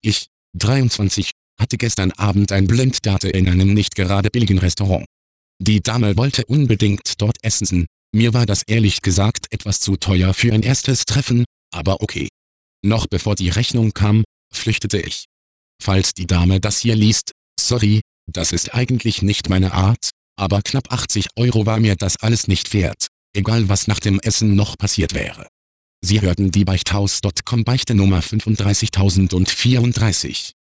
Ich, 23, hatte gestern Abend ein Blinddate in einem nicht gerade billigen Restaurant. Die Dame wollte unbedingt dort essen, mir war das ehrlich gesagt etwas zu teuer für ein erstes Treffen, aber okay. Noch bevor die Rechnung kam, flüchtete ich. Falls die Dame das hier liest, sorry, das ist eigentlich nicht meine Art, aber knapp 80 € war mir das alles nicht wert, egal was nach dem Essen noch passiert wäre. Sie hörten die Beichthaus.com Beichte Nummer 35034.